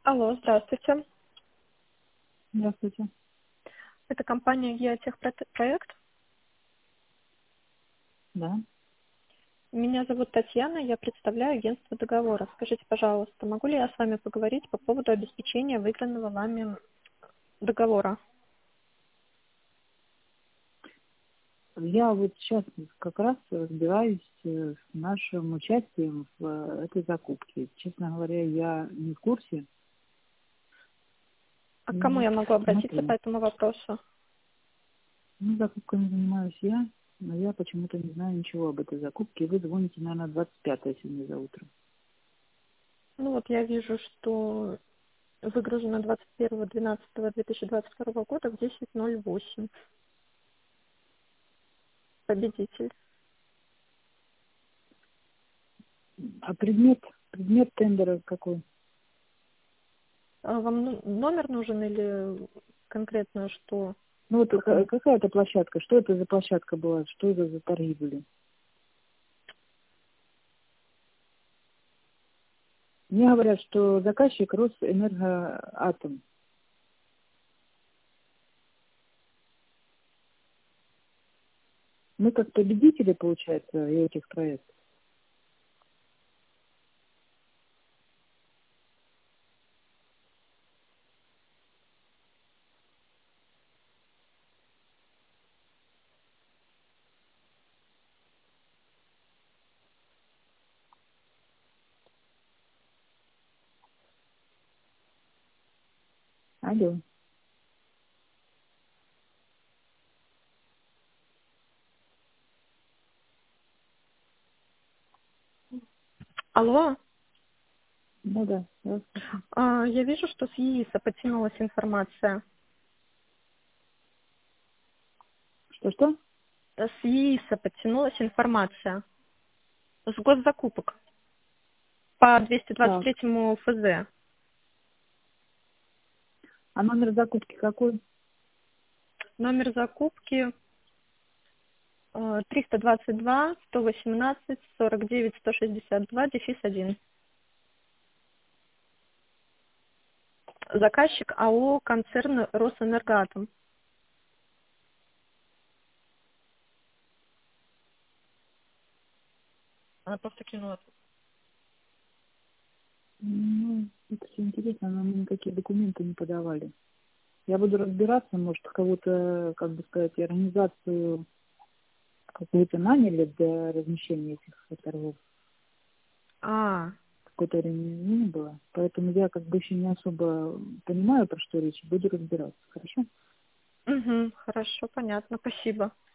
Алло, здравствуйте. Здравствуйте. Это компания Геотехпроект. Да. Меня зовут Татьяна, я представляю агентство договора. Скажите, пожалуйста, могу ли я с вами поговорить по поводу обеспечения выигранного вами договора? Я вот сейчас как раз разбираюсь с нашим участием в этой закупке. Честно говоря, я не в курсе. А к Ну кому вот, я могу обратиться по смотрю. этому вопросу? Ну, закупками занимаюсь я, но я почему-то не знаю ничего об этой закупке. Вы звоните, наверное, 25 сегодня за утро. Ну вот я вижу, что выгружено 21.12.2022 года в 10:08. Победитель. А предмет тендера какой? А вам номер нужен или конкретно что? Ну вот Какому? какая это площадка? Что это за площадка была? Что это за торги были? Мне говорят, что заказчик Росэнергоатом. Мы как победители, получается, этих проектов. Алло. Алло, Ну да, я вас слушаю. я вижу, что с ЕИСа потянулась информация. Что-что? С ЕИСа подтянулась информация с госзакупок по Так. 223 ФЗ. А номер закупки какой? Номер закупки 322 118 49 162 1. Заказчик АО концерн Росэнергоатом. Она просто кинула. Ну, это все интересно, но мы никакие документы не подавали. Я буду разбираться, может, кого-то, как бы сказать, организацию какую-то наняли для размещения этих торгов. А, Какое-то время не было. Поэтому я как бы еще не особо понимаю, про что речь. Буду разбираться. Хорошо? угу, хорошо, понятно, спасибо.